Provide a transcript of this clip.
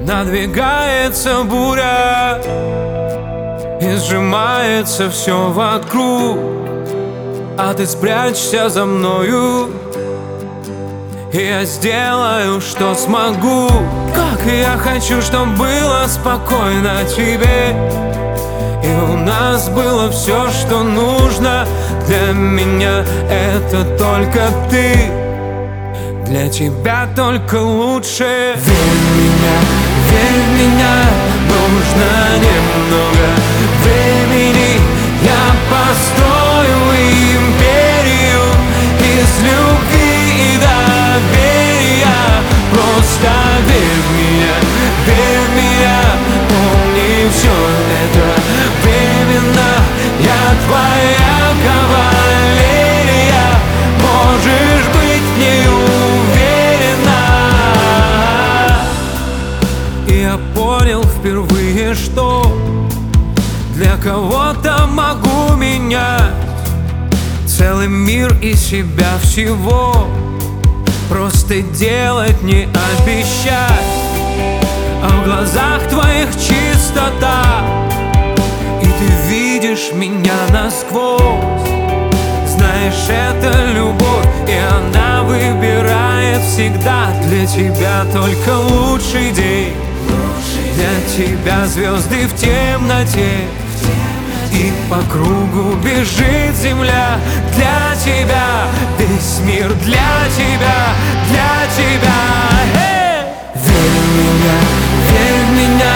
Надвигается буря и сжимается все вокруг, а ты спрячься за мною, и я сделаю, что смогу. Как я хочу, чтоб было спокойно тебе, и у нас было все, что нужно. Для меня это только ты, для тебя только лучше. Верь в меня, нужно немного времени. Я построю империю из любви и доверия. Просто верь в меня, помни, все это временно. Я твоя кавалерия, можешь быть не уверена. И я понял впервые, что для кого-то могу менять целый мир и себя всего. Просто делать, не обещать, а в глазах твоих чистота, и ты видишь меня насквозь. Знаешь, это любовь, и она выбирает всегда. Для тебя только лучший день, для тебя звезды в темноте, и по кругу бежит земля. Для тебя весь мир, для тебя, для тебя. Верь в меня,